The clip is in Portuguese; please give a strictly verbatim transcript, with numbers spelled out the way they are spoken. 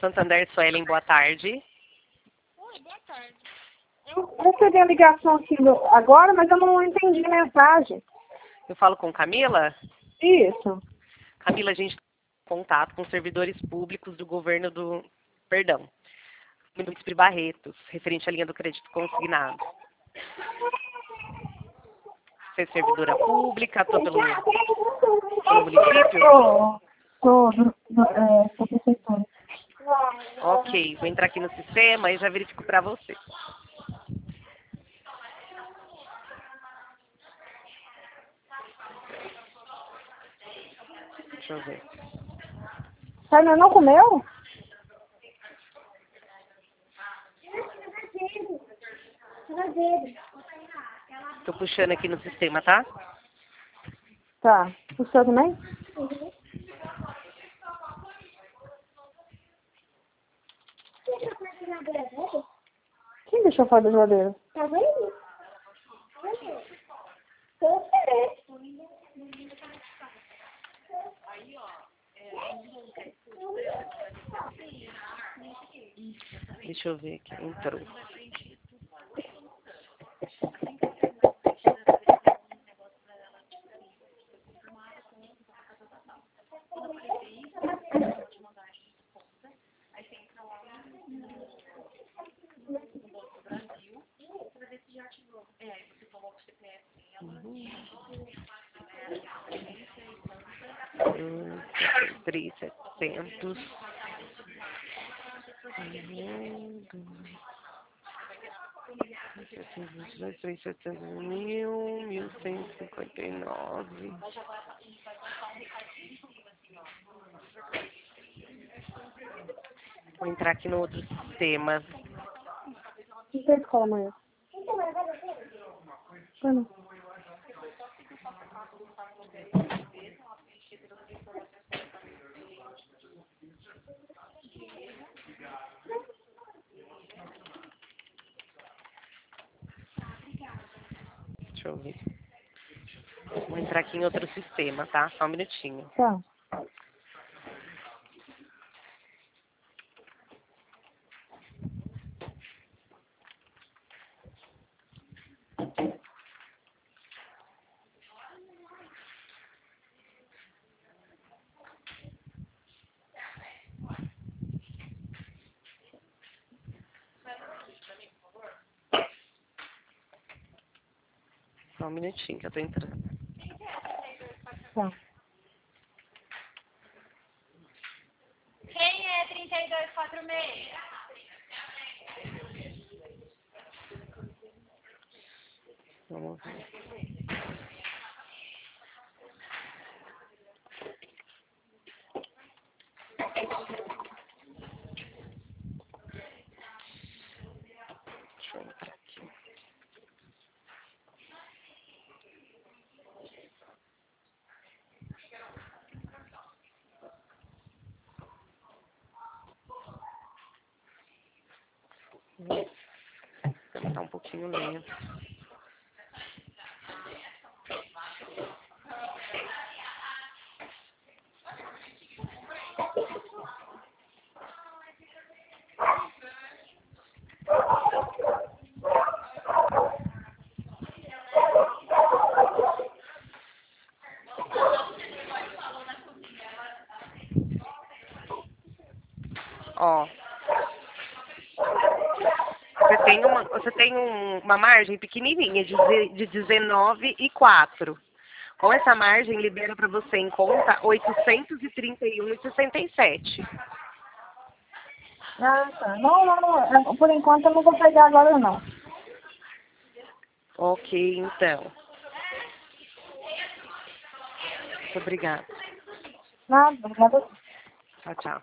Santander, Suelen, boa tarde. Oi, boa tarde. Eu recebi a ligação aqui no- agora, mas eu não entendi a mensagem. Eu falo com Camila? Isso. Camila, a gente tem contato com servidores públicos do governo do... Perdão. Município de Barretos, referente à linha do crédito consignado. Você é servidora pública, atua pelo, pelo município? Sou, sou, do, do, é, sou professora. Ok, vou entrar aqui no sistema e já verifico para você. Deixa eu ver. Você ainda não comeu? Estou puxando aqui no sistema, tá? Tá. O seu também? Quem deixou fora da geladeira? Tá vendo? Deixa eu ver aqui. Entrou. Hum, três, setecentos. Dois, três, setecentos mil, mil cento e cinquenta e nove. Vou entrar aqui no outro sistema. Não tem escola amanhã. Ah, não. Deixa eu ver. Vou entrar aqui em outro sistema, tá? Só um minutinho. Tá. Só um minutinho que eu tô entrando. Tá. Quem é trinta e dois quarenta e seis? Vamos ver. Deixa eu entrar aqui. Vou tá um pouquinho lento. Ó, você tem uma, você tem um- uma margem pequenininha de, ze- de dezenove e quatro. Com essa margem, libera para você em conta oitocentos e trinta e um e sessenta e sete. Ah, tá. Não, não, não. É, por enquanto eu não vou pegar agora, não. Ok, então. Muito obrigada. Nada, nada. Tchau, tchau.